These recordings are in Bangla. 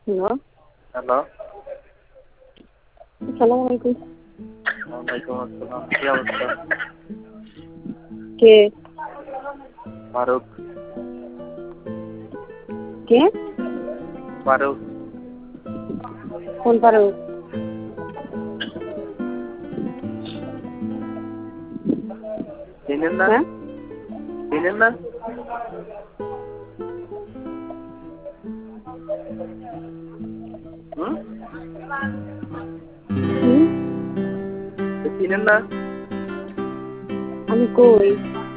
Hello, hello. আসসালামু আলাইকুম। ওয়ালাইকুম আসসালাম। কি অবস্থা? কে? ফারুক। কে? ফারুক। কোন ফারুক? চিনেন না? হ্যাঁ? চিনেন না? হুম? হুম? চিনেন না? আমি কই?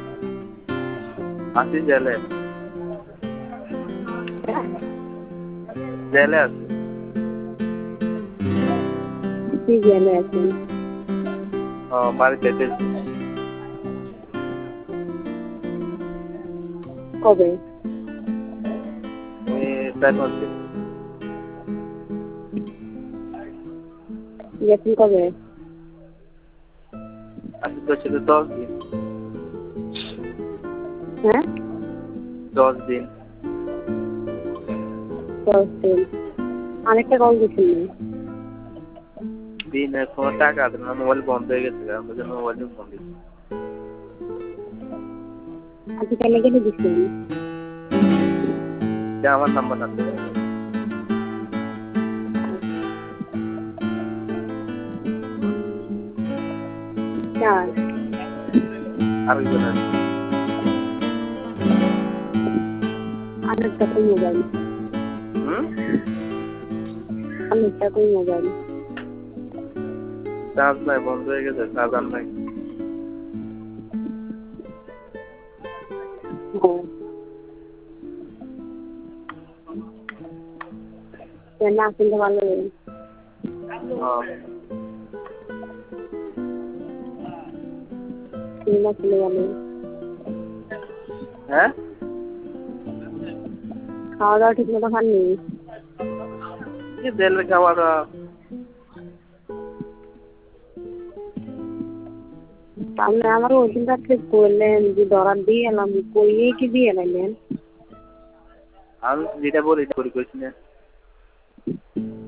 আছি জেলে। জেলে আছি। কি জেলে আছেন? বাড়িতে এসেছি। কবে? আমি 4-5 দিন। গেছেন কবে? আজকে তো ছিল 10 দিন। হ্যাঁ? 10 দিন। 10 দিন। আরেকটা কল দিছেন না? দিনে কোনো টাকা দেন না, মোবাইল বন্ধ হয়ে গেছে। আমরা যেন মোবাইলে ফোন দিচ্ছি। আজকে কেন কেন দিছেন? যে আমার নাম্বার না তো। চার। আরেকজনের। আরেকটা কই মোবাইল? হুম? আরেকটা কই মোবাইল? চার্জ নাই, বন্ধ হয়ে গেছে, চার্জার নাই। হ্যাঁ। না কিনতে ভালো লাগে। সিনেমা চলে গেল। হ্যাঁ? খাওয়া দাওয়া ঠিক মতো খাননি? কি জেলের খাওয়া দাওয়া? তাহলে আমারও ওই দিন রাত্রে বললেন যে দরার দিয়ে এলাম, কইয়ে কি দিয়ে এলাইলেন? আমি যেটা বলি এটা করি কইছি না।